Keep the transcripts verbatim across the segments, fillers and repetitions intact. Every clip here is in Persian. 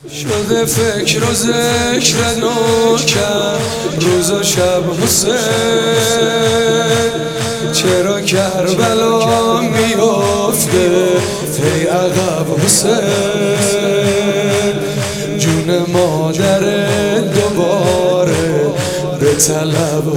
شده فکر و ذکر نوکر روز و شب حسین، چرا کربلا میافته ای عقب حسین، جون مادر دوباره به طلب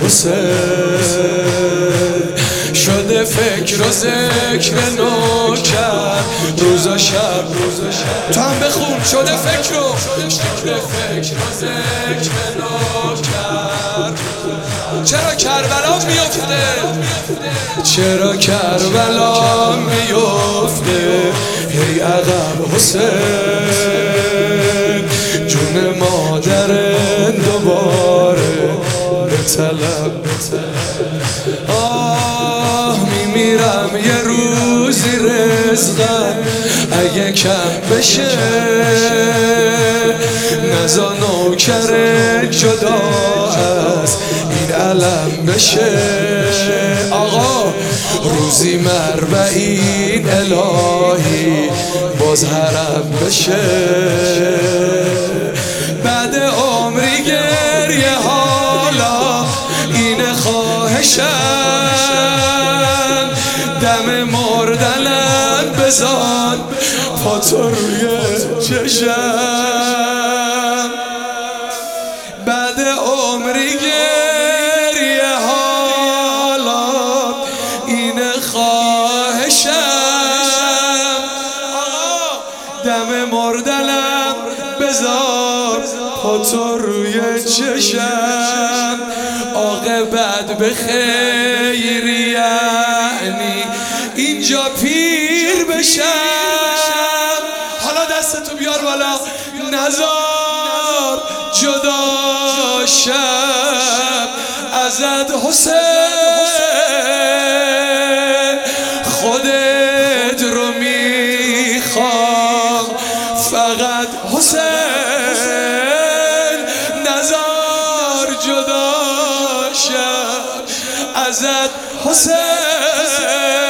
حسین. شده فکر و ذکر نوکر روز و شب، تو هم بخون. شده فکر و شده فکر و ذکر نوکر، چرا کربلا میفته، چرا کربلا میفته هی عقب حسین، جون مادر دوباره به طلب. آه میمیرم یه روزی رزقم اگه کم بشه، نزا نوکر جدا از این علم بشه. آقا روزی مربعین الهی باز حرم بشه، بعد عمری گریه حالا این خواهشم، دم مردنم بزن پاتو روی چشم، بعد عمری گریه حالا این خواهشم، آقا دم مردنم بزن پاتو روی چشم. عاقبت به خیر یعنی اینجا پیر بشم. حالا دستتو بیار بالا، نزار جدا شم ازت حسین، خودت رو میخوام فقط حسین، نزار جدا شم ازت حسین.